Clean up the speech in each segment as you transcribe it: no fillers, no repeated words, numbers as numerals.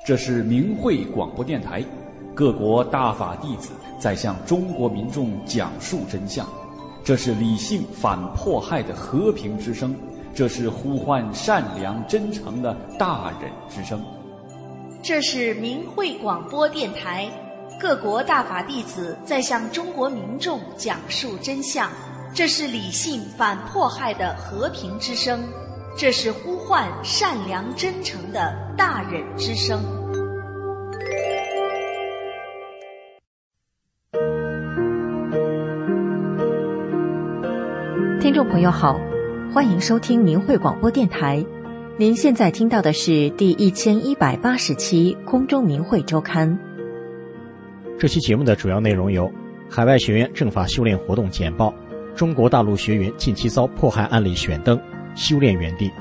这是明慧广播电台，各国大法弟子在向中国民众讲述真相。这是理性反迫害的和平之声，这是呼唤善良真诚的大忍之声。 这是明慧广播电台，各国大法弟子在向中国民众讲述真相。这是理性反迫害的和平之声，这是呼唤善良真诚的大忍之声。 听众朋友好，欢迎收听明慧广播电台。您现在听到的是第1180期空中明慧周刊。 这期节目的主要内容有：海外学员政法修炼活动简报，中国大陆学员近期遭迫害案例选登，修炼园地。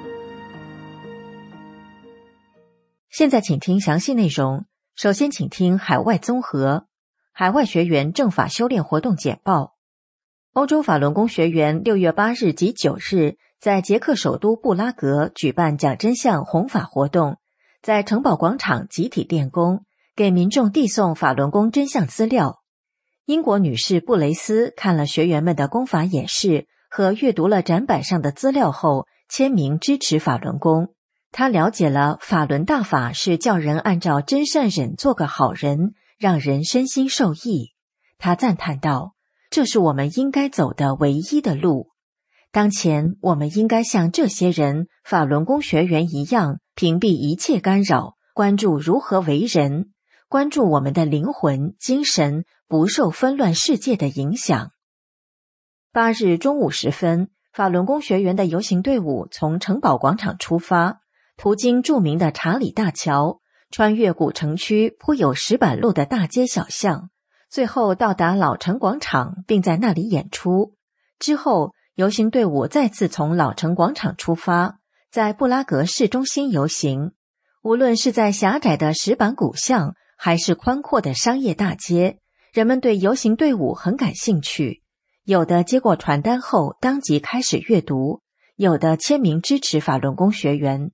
现在请听详细内容。首先请听海外综合，海外学员政法修炼活动简报。欧洲法轮功学员6月8日及9日在捷克首都布拉格举办讲真相弘法活动，在城堡广场集体练功，给民众递送法轮功真相资料。英国女士布雷斯看了学员们的功法演示和阅读了展板上的资料后，签名支持法轮功。她了解了法轮大法是叫人按照真善忍做个好人，让人身心受益。她赞叹道，这是我们应该走的唯一的路。当前我们应该像这些人法轮功学员一样，屏蔽一切干扰，关注如何为人，关注我们的灵魂精神不受纷乱世界的影响。8日中午时分，法轮功学员的游行队伍从城堡广场出发，途经著名的查理大桥，穿越古城区铺有石板路的大街小巷，最后到达老城广场，并在那里演出。之后游行队伍再次从老城广场出发，在布拉格市中心游行。无论是在狭窄的石板古巷还是宽阔的商业大街，人们对游行队伍很感兴趣，有的接过传单后当即开始阅读，有的签名支持法轮功学员。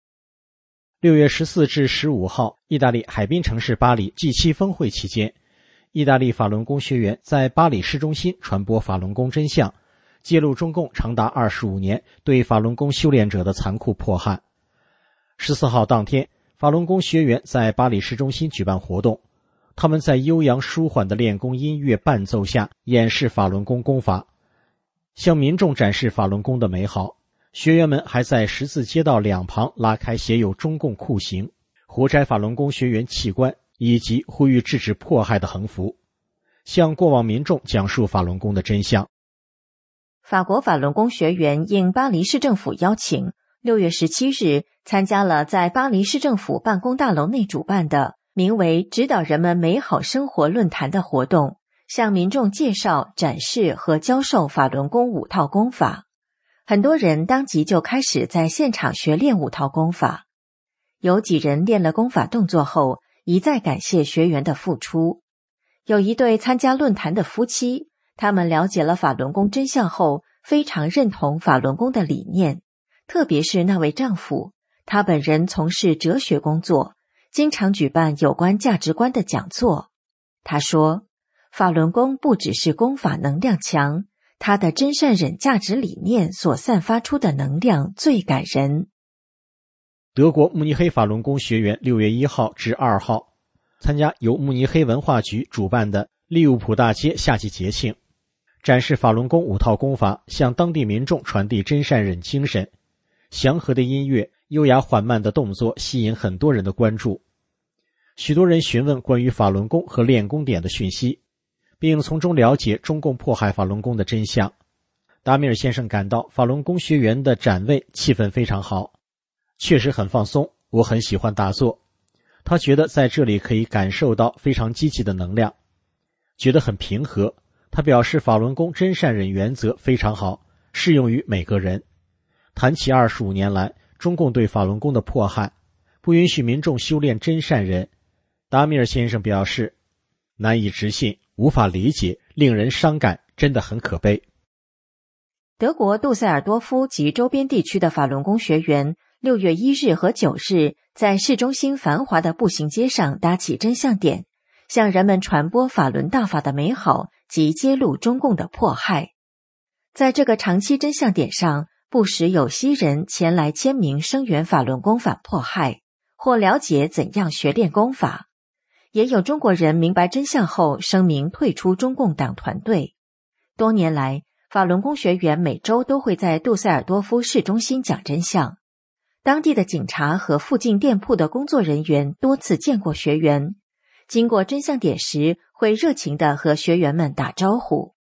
6月14至15号，意大利海滨城市巴黎 G7 峰会期间，意大利法轮功学员在巴黎市中心传播法轮功真相，揭露中共长达25年对法轮功修炼者的残酷迫害。14号当天，法轮功学员在巴黎市中心举办活动，他们在悠扬舒缓的练功音乐伴奏下演示法轮功功法，向民众展示法轮功的美好。学员们还在十字街道两旁拉开写有中共酷刑、活摘法轮功学员器官以及呼吁制止迫害的横幅，向过往民众讲述法轮功的真相。 法国法轮功学员应巴黎市政府邀请，6月17日参加了在巴黎市政府办公大楼内主办的名为指导人们美好生活论坛的活动，向民众介绍、展示和教授法轮功5套功法。很多人当即就开始在现场学练5套功法。有几人练了功法动作后，一再感谢学员的付出。有一对参加论坛的夫妻，他们了解了法轮功真相后，非常认同法轮功的理念。特别是那位丈夫，他本人从事哲学工作，经常举办有关价值观的讲座。他说，法轮功不只是功法能量强，他的真善忍价值理念所散发出的能量最感人。 德国慕尼黑法轮功学员6月1号至2号参加由慕尼黑文化局主办的利物浦大街夏季节庆，展示法轮功5套功法，向当地民众传递真善忍精神。祥和的音乐、优雅缓慢的动作吸引很多人的关注。许多人询问关于法轮功和练功点的讯息，并从中了解中共迫害法轮功的真相。达米尔先生感到法轮功学员的展位气氛非常好，确实很放松，我很喜欢打坐。他觉得在这里可以感受到非常积极的能量，觉得很平和。他表示法轮功真善忍原则非常好，适用于每个人。谈起25年来中共对法轮功的迫害，不允许民众修炼真善忍，达米尔先生表示难以置信，无法理解，令人伤感，真的很可悲。 德国杜塞尔多夫及周边地区的法轮功学员6月1日和9日在市中心繁华的步行街上搭起真相点，向人们传播法轮大法的美好及揭露中共的迫害。在这个长期真相点上，不时有西人前来签名声援法轮功反迫害，或了解怎样学练功法。也有中国人明白真相后声明退出中共党团队。多年来，法轮功学员每周都会在杜塞尔多夫市中心讲真相。当地的警察和附近店铺的工作人员多次见过学员，经过真相点时会热情地和学员们打招呼。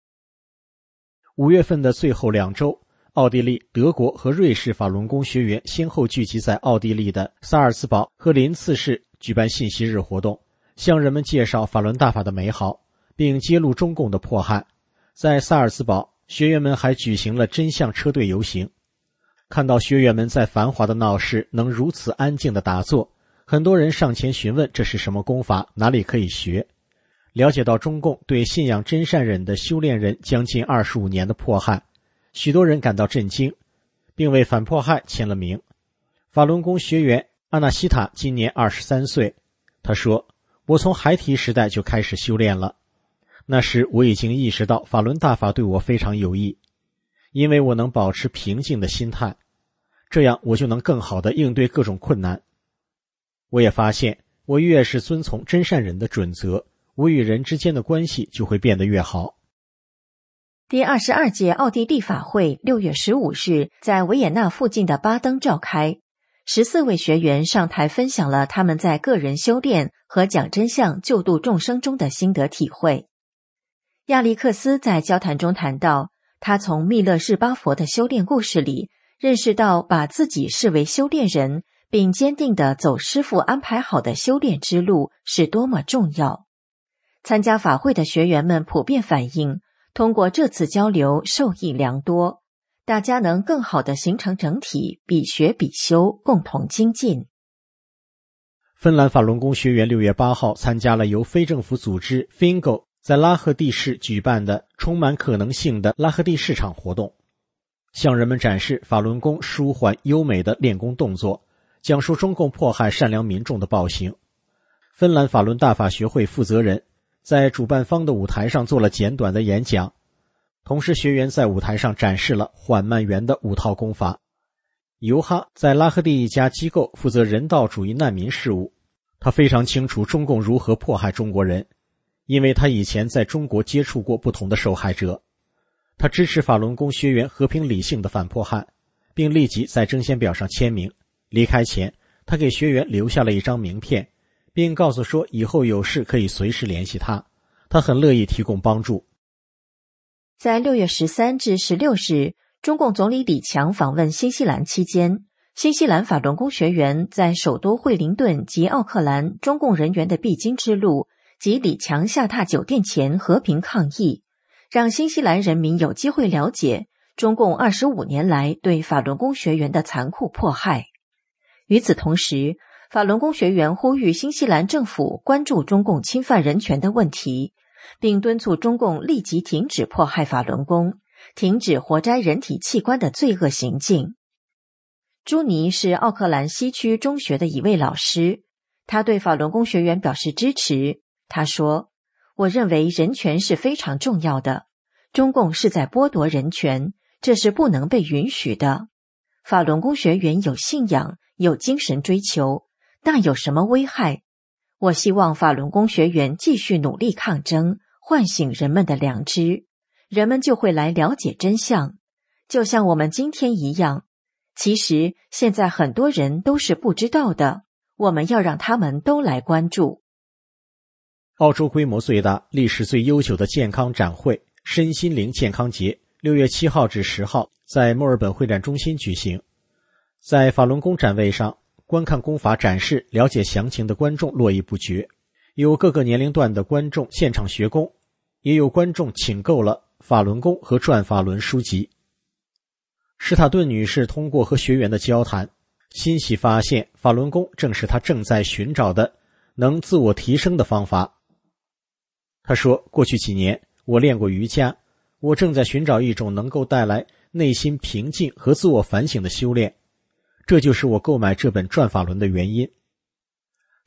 5月份的最后2周，奥地利、德国和瑞士法轮功学员先后聚集在奥地利的萨尔茨堡和林茨市举办信息日活动，向人们介绍法轮大法的美好，并揭露中共的迫害。在萨尔茨堡，学员们还举行了真相车队游行。看到学员们在繁华的闹市能如此安静地打坐，很多人上前询问这是什么功法，哪里可以学。了解到中共对信仰真善忍的修炼人将近25年的迫害，许多人感到震惊，并为反迫害签了名。法轮功学员阿纳西塔今年23岁，他说：“我从孩提时代就开始修炼了，那时我已经意识到法轮大法对我非常有益，因为我能保持平静的心态，这样我就能更好地应对各种困难。我也发现，我越是遵从真善忍的准则，我与人之间的关系就会变得越好。” 第22届奥地利法会6月15日在维也纳附近的巴登召开，14位学员上台分享了他们在个人修炼和讲真相救度众生中的心得体会。亚历克斯在交谈中谈到，他从密勒日巴佛的修炼故事里认识到，把自己视为修炼人，并坚定地走师父安排好的修炼之路是多么重要。参加法会的学员们普遍反映，通过这次交流受益良多，大家能更好地形成整体，比学比修，共同精进。 芬兰法轮功学员6月8号参加了由非政府组织 Fingo 在拉赫蒂市举办的充满可能性的拉赫蒂市场活动，向人们展示法轮功舒缓优美的练功动作，讲述中共迫害善良民众的暴行。芬兰法轮大法学会负责人在主办方的舞台上做了简短的演讲，同时学员在舞台上展示了缓慢圆的5套功法。尤哈在拉赫蒂一家机构负责人道主义难民事务，他非常清楚中共如何迫害中国人，因为他以前在中国接触过不同的受害者。他支持法轮功学员和平理性的反迫害，并立即在征先表上签名。离开前，他给学员留下了一张名片，并告诉说以后有事可以随时联系他，他很乐意提供帮助。 在6月13至16日，中共总理李强访问新西兰期间，新西兰法轮功学员在首都惠灵顿及奥克兰中共人员的必经之路及李强下榻酒店前和平抗议，让新西兰人民有机会了解中共25年来对法轮功学员的残酷迫害。与此同时，法轮功学员呼吁新西兰政府关注中共侵犯人权的问题，并敦促中共立即停止迫害法轮功，停止活摘人体器官的罪恶行径。朱尼是奥克兰西区中学的一位老师，他对法轮功学员表示支持。他说：“我认为人权是非常重要的，中共是在剥夺人权，这是不能被允许的。法轮功学员有信仰，有精神追求，那有什么危害？我希望法轮功学员继续努力抗争，唤醒人们的良知，人们就会来了解真相，就像我们今天一样。其实现在很多人都是不知道的，我们要让他们都来关注。” 澳洲规模最大、历史最悠久的健康展会身心灵健康节6月7号至10号在墨尔本会展中心举行。在法轮功展位上，观看功法展示、了解详情的观众络绎不绝，有各个年龄段的观众现场学功，也有观众请购了法轮功和转法轮书籍。史塔顿女士通过和学员的交谈，欣喜发现法轮功正是她正在寻找的能自我提升的方法。她说，过去几年我练过瑜伽，我正在寻找一种能够带来内心平静和自我反省的修炼，这就是我购买这本转法轮的原因。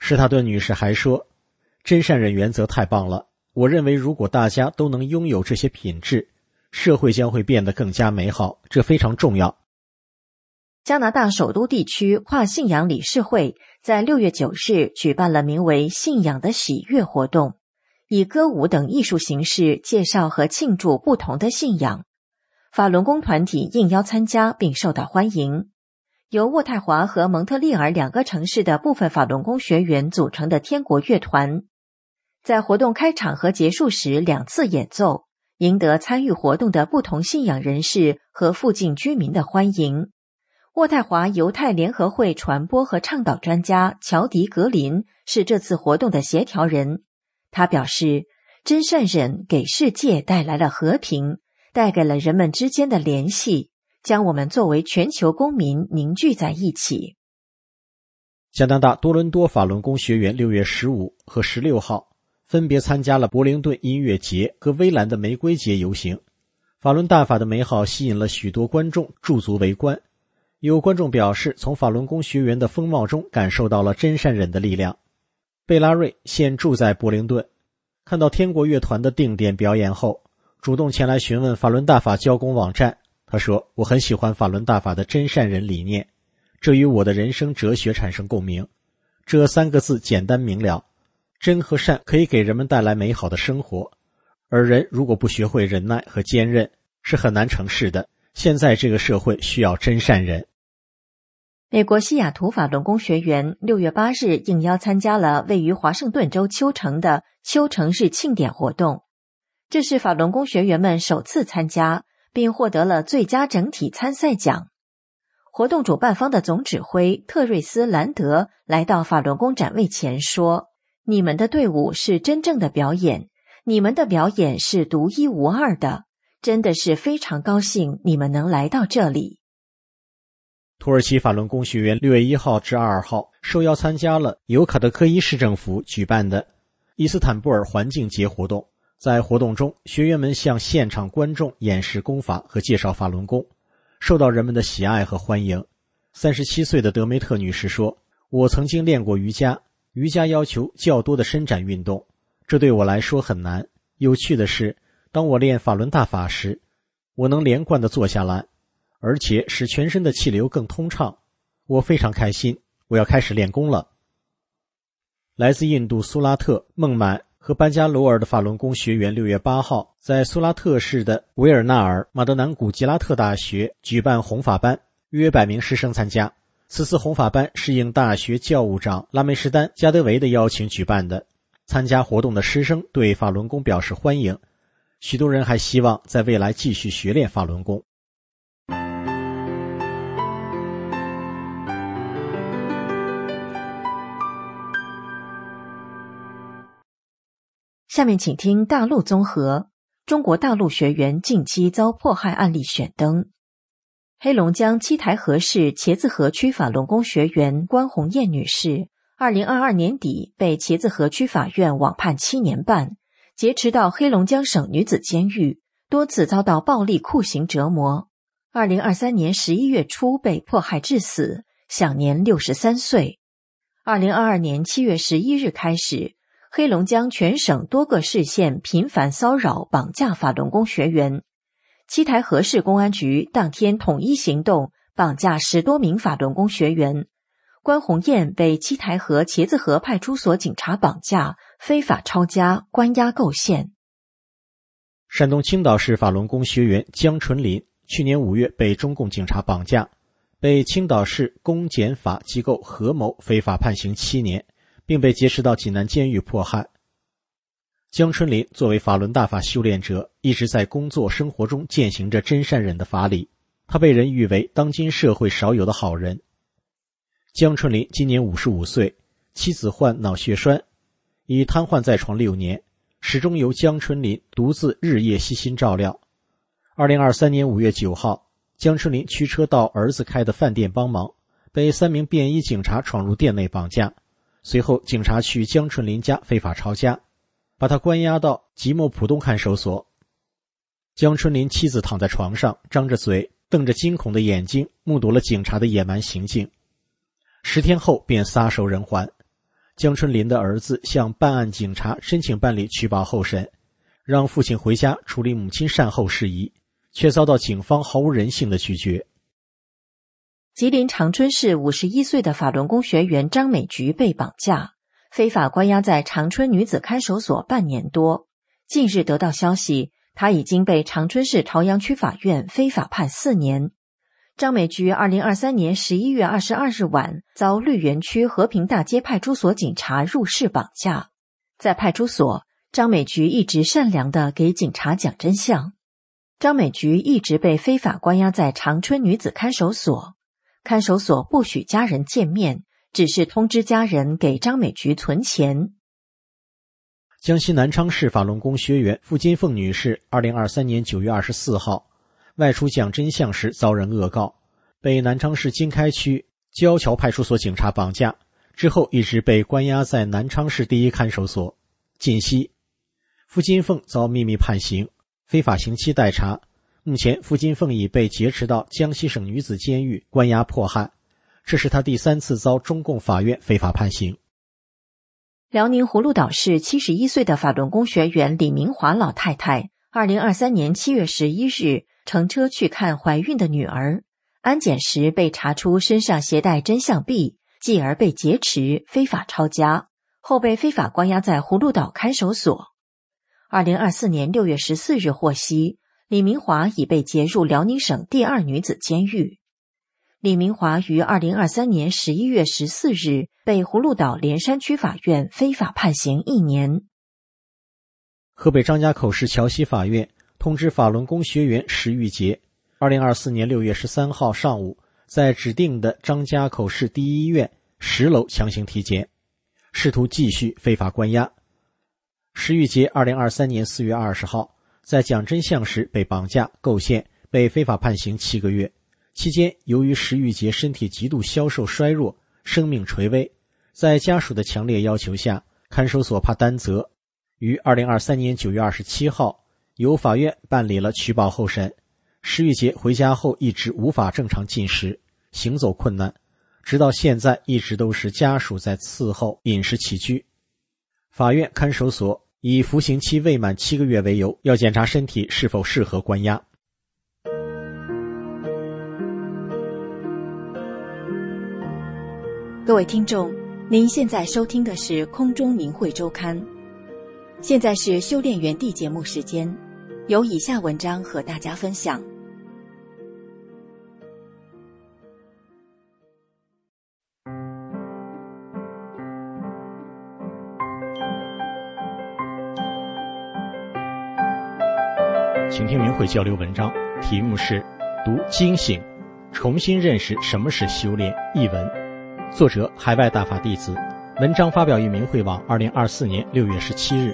施塔顿女士还说，真善忍原则太棒了，我认为如果大家都能拥有这些品质，社会将会变得更加美好，这非常重要。 加拿大首都地区跨信仰理事会在6月9日举办了名为信仰的喜悦活动，以歌舞等艺术形式介绍和庆祝不同的信仰。法轮功团体应邀参加并受到欢迎。由渥太华和蒙特利尔2个城市的部分法轮功学员组成的天国乐团，在活动开场和结束时2次演奏，赢得参与活动的不同信仰人士和附近居民的欢迎。渥太华犹太联合会传播和倡导专家乔迪·格林是这次活动的协调人。他表示，真善忍给世界带来了和平，带给了人们之间的联系，将我们作为全球公民凝聚在一起。 加拿大多伦多法轮功学员6月15和16号分别参加了柏灵顿音乐节和威兰的玫瑰节游行。法轮大法的美好吸引了许多观众驻足围观。有观众表示，从法轮功学员的风貌中感受到了真善忍的力量。贝拉瑞现住在柏灵顿，看到天国乐团的定点表演后，主动前来询问法轮大法教工网站。他说，我很喜欢法轮大法的真善忍理念，这与我的人生哲学产生共鸣。这3个字简单明了，真和善可以给人们带来美好的生活，而人如果不学会忍耐和坚韧，是很难成事的。现在这个社会需要真善忍。 美国西雅图法轮功学员6月8日应邀参加了位于华盛顿州丘城的丘城日庆典活动。这是法轮功学员们首次参加，并获得了最佳整体参赛奖。活动主办方的总指挥特瑞斯·兰德来到法轮功展位前说，你们的队伍是真正的表演，你们的表演是独一无二的，真的是非常高兴你们能来到这里。 土耳其法轮功学员6月1号至2号受邀参加了由卡德科伊市政府举办的伊斯坦布尔环境节活动。在活动中，学员们向现场观众演示功法和介绍法轮功，受到人们的喜爱和欢迎。37岁的德梅特女士说，我曾经练过瑜伽，瑜伽要求较多的伸展运动，这对我来说很难。有趣的是，当我练法轮大法时，我能连贯地坐下来，而且使全身的气流更通畅。我非常开心，我要开始练功了。来自印度苏拉特、孟买和班加罗尔的法轮功学员6月8号在苏拉特市的维尔纳尔马德南古吉拉特大学举办弘法班，约100名师生参加。此次弘法班是应大学教务长拉梅什丹·加德维的邀请举办的。参加活动的师生对法轮功表示欢迎，许多人还希望在未来继续学练法轮功。 下面请听大陆综合。中国大陆学员近期遭迫害案例选登。黑龙江七台河市茄子河区法轮功学员关红艳女士2022年底被茄子河区法院网判7年半，劫持到黑龙江省女子监狱，多次遭到暴力酷刑折磨。2023年11月初被迫害致死，享年63岁。2022年7月11日开始，黑龙江全省多个市县频繁骚扰绑架法轮功学员。七台河市公安局当天统一行动，绑架10多名法轮功学员。关红艳被七台河茄子河派出所警察绑架，非法抄家，关押构陷。 山东青岛市法轮功学员江纯林去年5月被中共警察绑架，被青岛市公检法机构合谋非法判刑7年，并被劫持到济南监狱迫害。江春林作为法轮大法修炼者，一直在工作生活中践行着真善忍的法理，他被人誉为当今社会少有的好人。江春林今年55岁，妻子患脑血栓，已瘫痪在床6年，始终由江春林独自日夜悉心照料。2023年5月9号，江春林驱车到儿子开的饭店帮忙，被3名便衣警察闯入店内绑架。随后警察去江春林家非法抄家，把他关押到即墨浦东看守所。江春林妻子躺在床上，张着嘴，瞪着惊恐的眼睛，目睹了警察的野蛮行径。10天后便撒手人寰。 江春林的儿子向办案警察申请办理取保候审，让父亲回家处理母亲善后事宜，却遭到警方毫无人性的拒绝。 吉林长春市51岁的法轮功学员张美菊被绑架，非法关押在长春女子看守所半年多。近日得到消息，她已经被长春市朝阳区法院非法判4年。张美菊2023年11月22日晚遭绿园区和平大街派出所警察入室绑架。在派出所，张美菊一直善良地给警察讲真相。张美菊一直被非法关押在长春女子看守所，看守所不许家人见面，只是通知家人给张美菊存钱。 江西南昌市法轮功学员付金凤女士2023年9月24号外出讲真相时遭人恶告，被南昌市经开区焦桥派出所警察绑架，之后一直被关押在南昌市第一看守所。近期，付金凤遭秘密判刑，非法刑期待查。目前付金凤已被劫持到江西省女子监狱关押迫害，这是她第3次遭中共法院非法判刑。 辽宁葫芦岛市71岁的法轮功学员李明华老太太2023年7月11日乘车去看怀孕的女儿，安检时被查出身上携带真相币，继而被劫持，非法抄家，后被非法关押在葫芦岛看守所。2024年6月14日获悉，李明华已被劫入辽宁省第2女子监狱。李明华于2023年11月14日被葫芦岛连山区法院非法判刑1年。 河北张家口市桥西法院通知法轮功学员石玉杰，2024年6月13号上午在指定的张家口市第一医院10楼强行体检，试图继续非法关押。石玉杰2023年4月20号在讲真相时被绑架构陷，被非法判刑7个月。期间，由于石玉杰身体极度消瘦衰弱，生命垂危，在家属的强烈要求下，看守所怕担责，于2023年9月27号由法院办理了取保候审。石玉杰回家后一直无法正常进食，行走困难，直到现在一直都是家属在伺候饮食起居。法院看守所以服刑期未满7个月为由，要检查身体是否适合关押。 各位听众，您现在收听的是空中明慧周刊。现在是修炼园地节目时间，有以下文章和大家分享。 请听明慧交流文章，题目是读惊醒，重新认识什么是修炼。译文，作者海外大法弟子，文章发表于明慧网2024年6月17日。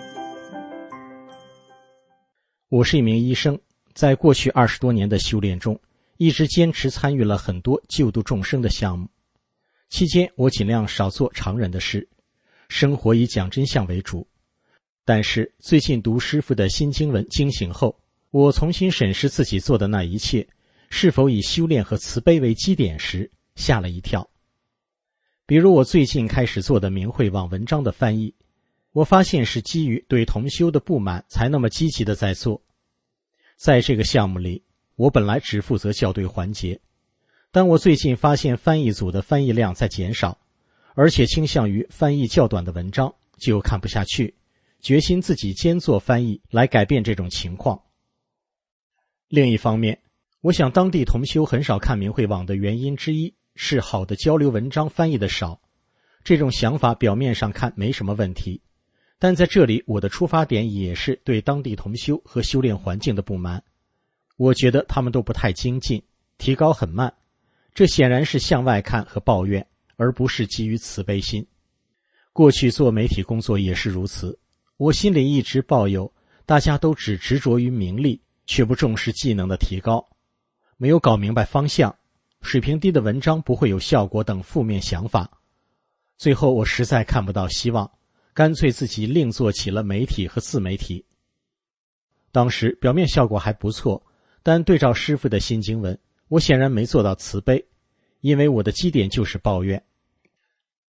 我是一名医生，在过去20多年的修炼中，一直坚持参与了很多救度众生的项目。期间我尽量少做常人的事，生活以讲真相为主。但是最近读师父的新经文惊醒后，我重新审视自己做的那一切是否以修炼和慈悲为基点时，吓了一跳。比如我最近开始做的明慧网文章的翻译，我发现是基于对同修的不满才那么积极的在做。在这个项目里，我本来只负责校对环节，但我最近发现翻译组的翻译量在减少，而且倾向于翻译较短的文章，就看不下去，决心自己兼做翻译来改变这种情况。另一方面，我想当地同修很少看明慧网的原因之一是好的交流文章翻译的少。这种想法表面上看没什么问题，但在这里我的出发点也是对当地同修和修炼环境的不满。我觉得他们都不太精进，提高很慢，这显然是向外看和抱怨，而不是基于慈悲心。过去做媒体工作也是如此，我心里一直抱有大家都只执着于名利，却不重视技能的提高，没有搞明白方向，水平低的文章不会有效果等负面想法。最后我实在看不到希望，干脆自己另做起了媒体和自媒体。当时表面效果还不错，但对照师父的新经文，我显然没做到慈悲，因为我的基点就是抱怨。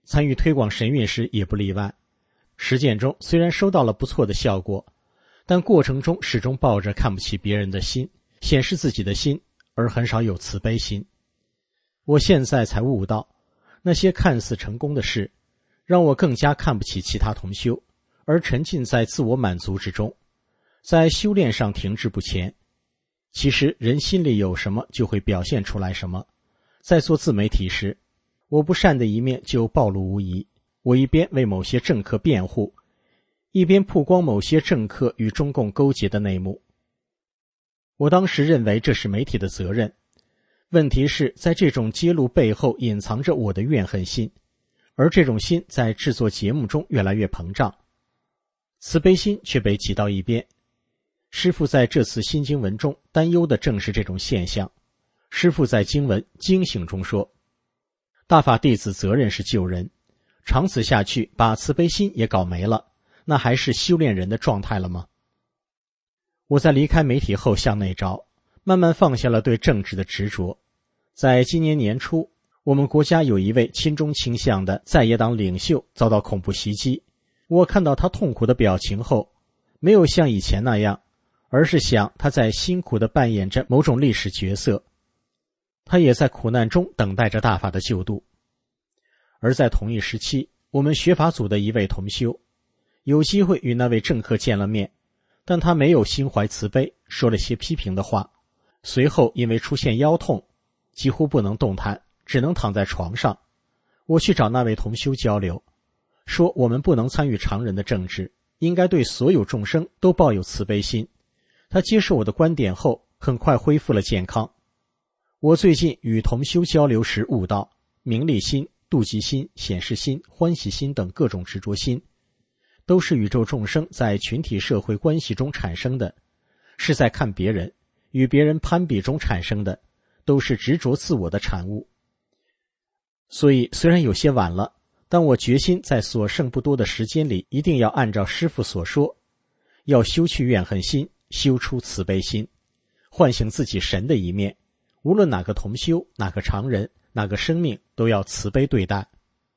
参与推广神韵时也不例外。实践中虽然收到了不错的效果，但过程中始终抱着看不起别人的心，显示自己的心，而很少有慈悲心。我现在才悟到，那些看似成功的事，让我更加看不起其他同修，而沉浸在自我满足之中，在修炼上停滞不前。其实人心里有什么就会表现出来什么。在做自媒体时，我不善的一面就暴露无遗。我一边为某些政客辩护，一边曝光某些政客与中共勾结的内幕。我当时认为这是媒体的责任，问题是在这种揭露背后隐藏着我的怨恨心，而这种心在制作节目中越来越膨胀，慈悲心却被挤到一边。师父在这次心经文中担忧的正是这种现象。师父在经文惊醒中说，大法弟子责任是救人，长此下去把慈悲心也搞没了，那还是修炼人的状态了吗？我在离开媒体后向内找，慢慢放下了对政治的执着。在今年年初，我们国家有一位亲中倾向的在野党领袖遭到恐怖袭击，我看到他痛苦的表情后，没有像以前那样，而是想他在辛苦地扮演着某种历史角色，他也在苦难中等待着大法的救度。而在同一时期，我们学法组的一位同修有机会与那位政客见了面，但他没有心怀慈悲，说了些批评的话，随后因为出现腰痛，几乎不能动弹，只能躺在床上。我去找那位同修交流，说我们不能参与常人的政治，应该对所有众生都抱有慈悲心。他接受我的观点后，很快恢复了健康。我最近与同修交流时悟到，名利心、妒忌心、显示心、欢喜心等各种执着心，都是宇宙众生在群体社会关系中产生的，是在看别人、与别人攀比中产生的，都是执着自我的产物。所以虽然有些晚了，但我决心在所剩不多的时间里，一定要按照师父所说，要修去怨恨心，修出慈悲心，唤醒自己神的一面。无论哪个同修、哪个常人、哪个生命，都要慈悲对待。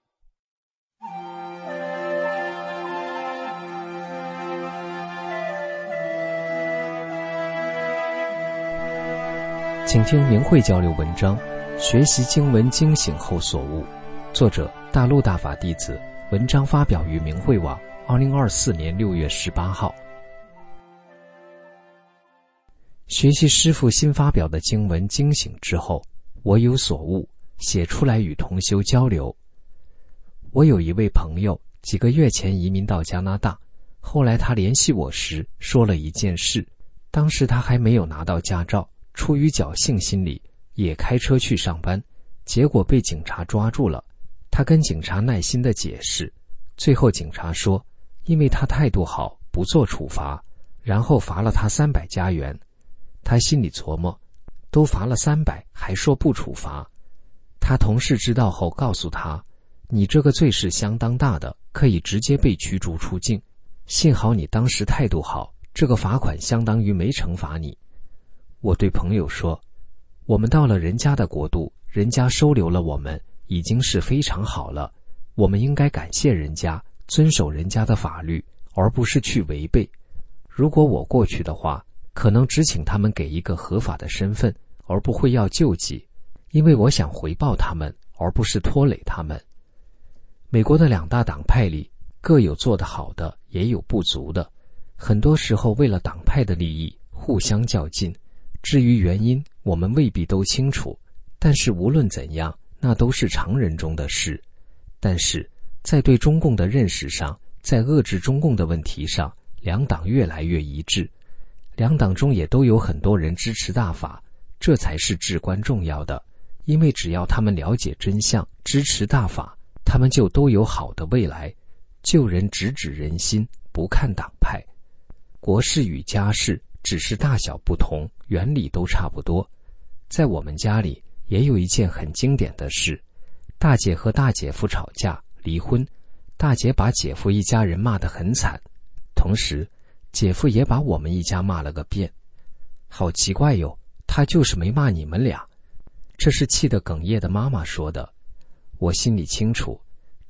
请听明慧交流文章，学习经文惊醒后所悟。作者大陆大法弟子，文章发表于明慧网2024年6月18号。学习师父新发表的经文惊醒之后，我有所悟，写出来与同修交流。我有一位朋友几个月前移民到加拿大，后来他联系我时说了一件事，当时他还没有拿到驾照，出于侥幸心理也开车去上班，结果被警察抓住了。他跟警察耐心地解释，最后警察说因为他态度好不做处罚，然后罚了他300加元。他心里琢磨，都罚了300还说不处罚。他同事知道后告诉他，你这个罪是相当大的，可以直接被驱逐出境，幸好你当时态度好，这个罚款相当于没惩罚你。我对朋友说，我们到了人家的国度，人家收留了我们，已经是非常好了，我们应该感谢人家，遵守人家的法律，而不是去违背。如果我过去的话，可能只请他们给一个合法的身份，而不会要救济，因为我想回报他们，而不是拖累他们。美国的2大党派里，各有做得好的，也有不足的，很多时候为了党派的利益互相较劲，至于原因我们未必都清楚，但是无论怎样，那都是常人中的事。但是在对中共的认识上，在遏制中共的问题上，2党越来越一致，2党中也都有很多人支持大法，这才是至关重要的。因为只要他们了解真相，支持大法，他们就都有好的未来。救人直指人心，不看党派。国事与家事只是大小不同，原理都差不多。在我们家里也有一件很经典的事，大姐和大姐夫吵架离婚，大姐把姐夫一家人骂得很惨，同时姐夫也把我们一家骂了个遍。好奇怪哟，他就是没骂你们俩。这是气得哽咽的妈妈说的。我心里清楚，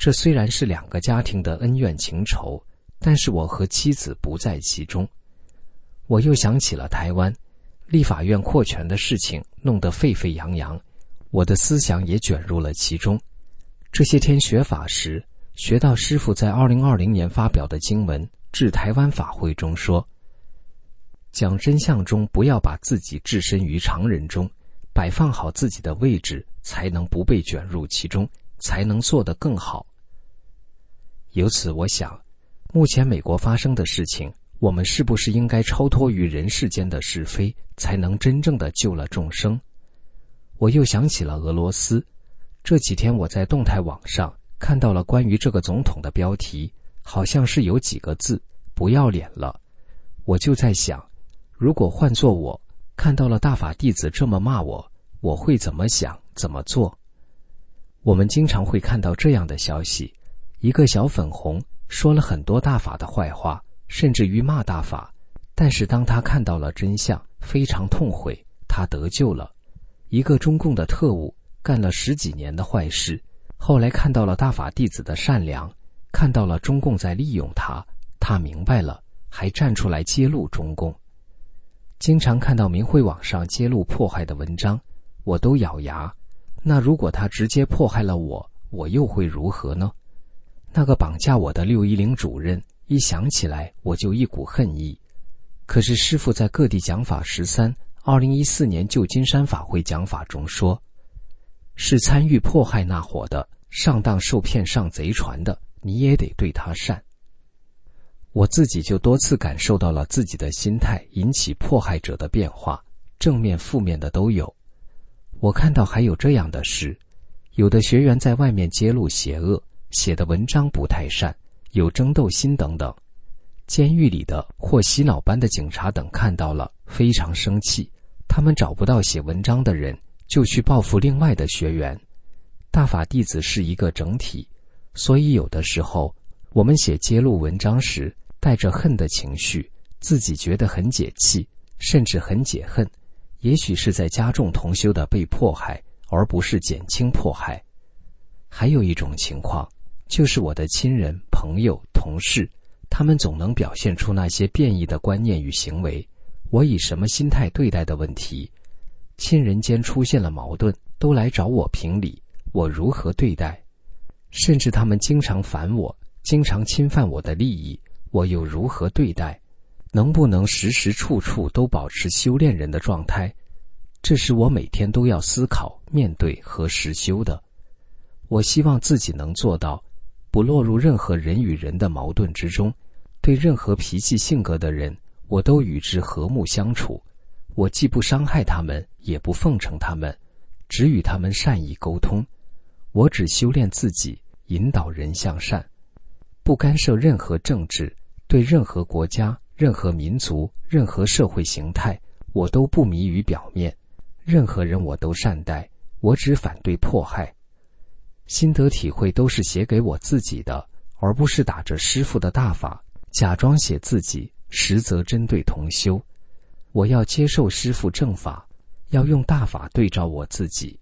这虽然是两个家庭的恩怨情仇，但是我和妻子不在其中。我又想起了台湾立法院扩权的事情，弄得沸沸扬扬，我的思想也卷入了其中。这些天学法时，学到师父在2020年发表的经文《致台湾法会》中说，讲真相中不要把自己置身于常人中，摆放好自己的位置，才能不被卷入其中，才能做得更好。由此我想，目前美国发生的事情，我们是不是应该超脱于人世间的是非，才能真正的救了众生？我又想起了俄罗斯，这几天我在动态网上看到了关于这个总统的标题，好像是有几个字，不要脸了。我就在想，如果换作我看到了大法弟子这么骂我，我会怎么想，怎么做？我们经常会看到这样的消息，一个小粉红说了很多大法的坏话，甚至于骂大法，但是当他看到了真相，非常痛悔，他得救了。一个中共的特务干了10几年的坏事，后来看到了大法弟子的善良，看到了中共在利用他，他明白了，还站出来揭露中共。经常看到明慧网上揭露迫害的文章，我都咬牙，那如果他直接迫害了我，我又会如何呢？那个绑架我的610主任，一想起来我就一股恨意。可是师父在各地讲法13 2014年旧金山法会讲法中说，是参与迫害那伙的，上当受骗上贼船的，你也得对他善。我自己就多次感受到了自己的心态引起迫害者的变化，正面负面的都有。我看到还有这样的事，有的学员在外面揭露邪恶，写的文章不太善，有争斗心等等。监狱里的或洗脑班的警察等看到了，非常生气，他们找不到写文章的人，就去报复另外的学员。大法弟子是一个整体，所以有的时候我们写揭露文章时带着恨的情绪，自己觉得很解气，甚至很解恨，也许是在加重同修的被迫害，而不是减轻迫害。还有一种情况，就是我的亲人、朋友、同事，他们总能表现出那些变异的观念与行为，我以什么心态对待的问题。亲人间出现了矛盾，都来找我评理，我如何对待？甚至他们经常烦我，经常侵犯我的利益，我又如何对待？能不能时时处处都保持修炼人的状态？这是我每天都要思考、面对和实修的。我希望自己能做到，不落入任何人与人的矛盾之中，对任何脾气性格的人，我都与之和睦相处。我既不伤害他们，也不奉承他们，只与他们善意沟通。我只修炼自己，引导人向善，不干涉任何政治，对任何国家、任何民族、任何社会形态，我都不迷于表面，任何人我都善待，我只反对迫害。心得体会都是写给我自己的，而不是打着师父的大法，假装写自己，实则针对同修。我要接受师父正法，要用大法对照我自己。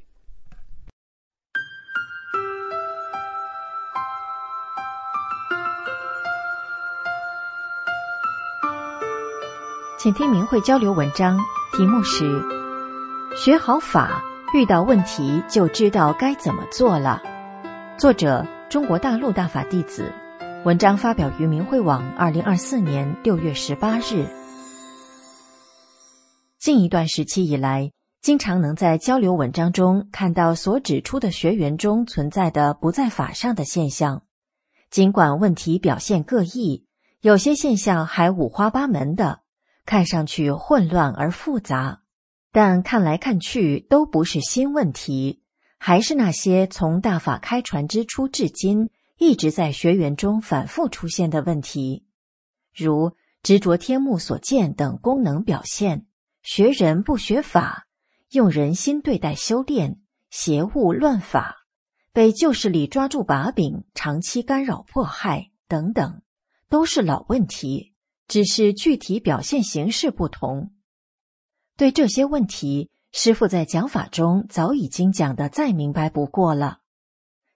请听明慧交流文章，题目是学好法，遇到问题就知道该怎么做了。作者中国大陆大法弟子，文章发表于明慧网2024年6月18日。近一段时期以来，经常能在交流文章中看到所指出的学员中存在的不在法上的现象。尽管问题表现各异，有些现象还五花八门的，看上去混乱而复杂，但看来看去都不是新问题，还是那些从大法开传之初至今一直在学员中反复出现的问题，如执着天目所见等功能表现，学人不学法，用人心对待修炼，邪物乱法，被旧势力抓住把柄，长期干扰迫害等等，都是老问题，只是具体表现形式不同。对这些问题，师父在讲法中早已经讲得再明白不过了。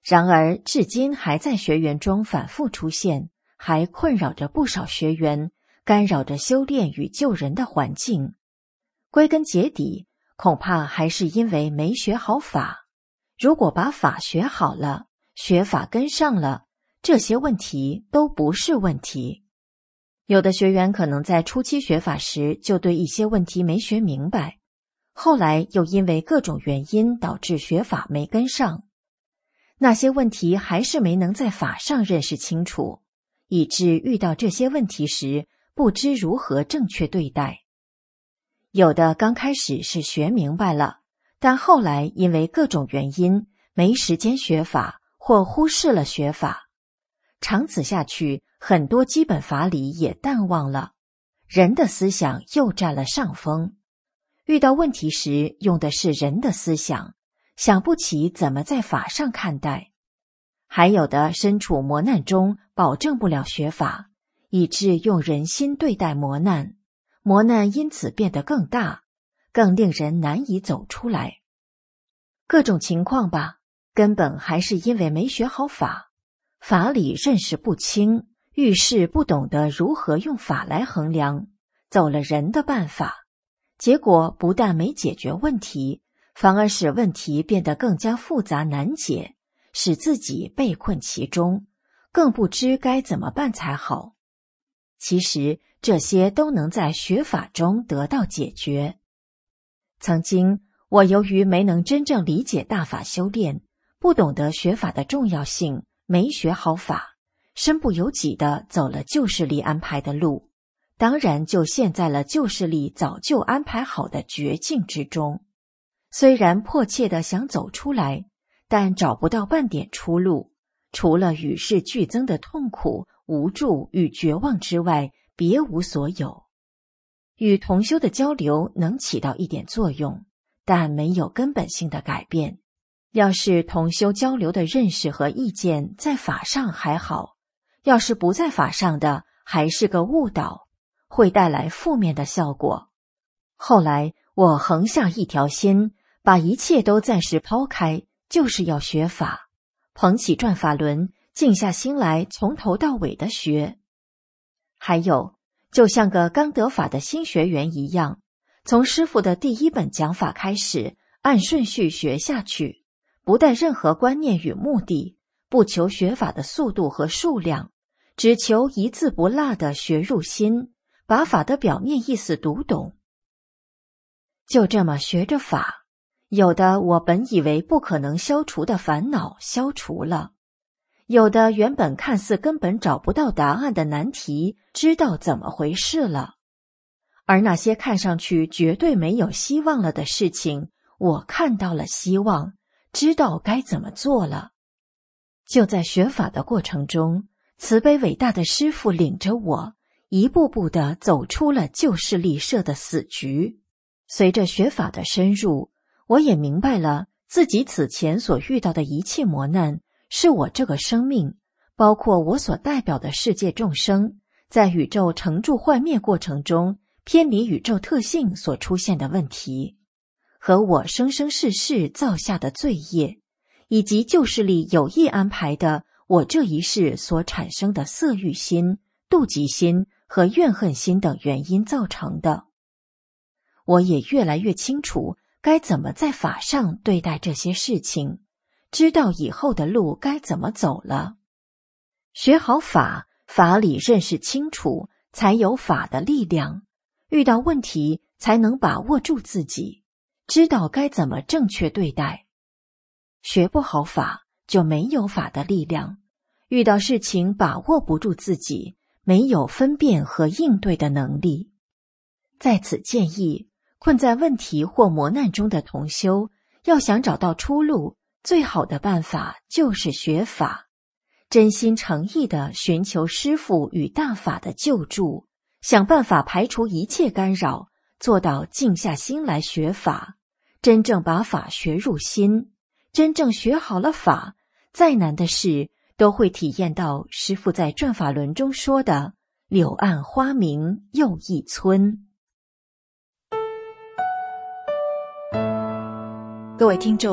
然而至今还在学员中反复出现，还困扰着不少学员，干扰着修炼与救人的环境。归根结底，恐怕还是因为没学好法。如果把法学好了，学法跟上了，这些问题都不是问题。有的学员可能在初期学法时就对一些问题没学明白，后来又因为各种原因导致学法没跟上，那些问题还是没能在法上认识清楚，以致遇到这些问题时不知如何正确对待。有的刚开始是学明白了，但后来因为各种原因没时间学法或忽视了学法，长此下去，很多基本法理也淡忘了，人的思想又占了上风。遇到问题时用的是人的思想，想不起怎么在法上看待。还有的身处磨难中保证不了学法，以致用人心对待磨难，磨难因此变得更大，更令人难以走出来。各种情况吧，根本还是因为没学好法，法理认识不清，遇事不懂得如何用法来衡量，走了人的办法，结果不但没解决问题，反而使问题变得更加复杂难解，使自己被困其中，更不知该怎么办才好。其实这些都能在学法中得到解决。曾经我由于没能真正理解大法修炼，不懂得学法的重要性，没学好法，身不由己地走了旧势力安排的路，当然就陷在了旧势力早就安排好的绝境之中。虽然迫切地想走出来，但找不到半点出路，除了与世俱增的痛苦、无助与绝望之外，别无所有。与同修的交流能起到一点作用，但没有根本性的改变。要是同修交流的认识和意见在法上还好，要是不在法上的，还是个误导，会带来负面的效果。后来我横下一条心，把一切都暂时抛开，就是要学法，捧起转法轮，静下心来从头到尾的学。还有，就像个刚得法的新学员一样，从师父的第一本讲法开始，按顺序学下去，不带任何观念与目的，不求学法的速度和数量，只求一字不落地学入心，把法的表面意思读懂。就这么学着法，有的我本以为不可能消除的烦恼消除了，有的原本看似根本找不到答案的难题，知道怎么回事了。而那些看上去绝对没有希望了的事情，我看到了希望，知道该怎么做了。就在学法的过程中，慈悲伟大的师父领着我，一步步地走出了旧势力设的死局。随着学法的深入，我也明白了自己此前所遇到的一切磨难，是我这个生命，包括我所代表的世界众生，在宇宙成住幻灭过程中偏离宇宙特性所出现的问题，和我生生世世造下的罪业，以及旧势力有意安排的我这一世所产生的色欲心、妒忌心和怨恨心等原因造成的。我也越来越清楚该怎么在法上对待这些事情，知道以后的路该怎么走了。学好法，法理认识清楚，才有法的力量，遇到问题才能把握住自己，知道该怎么正确对待。学不好法，就没有法的力量，遇到事情把握不住自己，没有分辨和应对的能力。在此建议，困在问题或磨难中的同修，要想找到出路，最好的办法就是学法，真心诚意地寻求师父与大法的救助，想办法排除一切干扰，做到静下心来学法，真正把法学入心，真正学好了法，再难的事都会体验到师父在转法轮中说的柳暗花明又一村。 各位听众，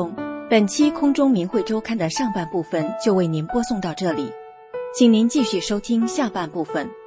本期空中明慧周刊的上半部分就为您播送到这里，请您继续收听下半部分。